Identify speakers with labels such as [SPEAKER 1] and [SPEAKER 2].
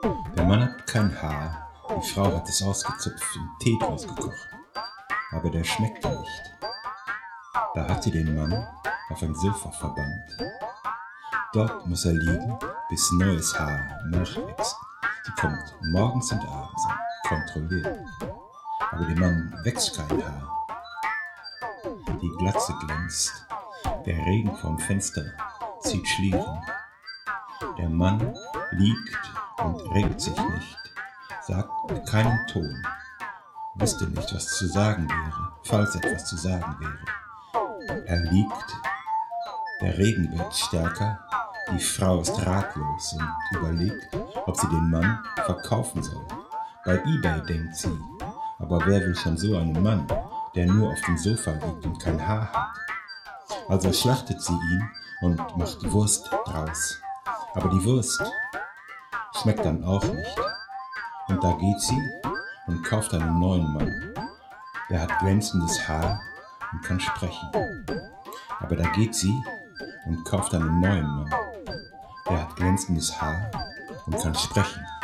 [SPEAKER 1] Der Mann hat kein Haar, die Frau hat es ausgezupft und Tee draus gekocht. Aber der schmeckte nicht. Da hat sie den Mann auf ein Sofa verbannt. Dort muss er liegen, bis neues Haar nachwächst. Sie kommt morgens und abends und kontrolliert. Aber dem Mann wächst kein Haar. Die Glatze glänzt, der Regen vom Fenster zieht Schlieren. Der Mann liegt und regt sich nicht, sagt keinen Ton, wüsste nicht, was zu sagen wäre, falls etwas zu sagen wäre. Er liegt, der Regen wird stärker, die Frau ist ratlos und überlegt, ob sie den Mann verkaufen soll. Bei eBay denkt sie, aber wer will schon so einen Mann, der nur auf dem Sofa liegt und kein Haar hat? Also schlachtet sie ihn und macht Wurst draus. Aber die Wurst schmeckt dann auch nicht. Und da geht sie und kauft einen neuen Mann. Der hat glänzendes Haar und kann sprechen. Aber da geht sie und kauft einen neuen Mann. Der hat glänzendes Haar und kann sprechen.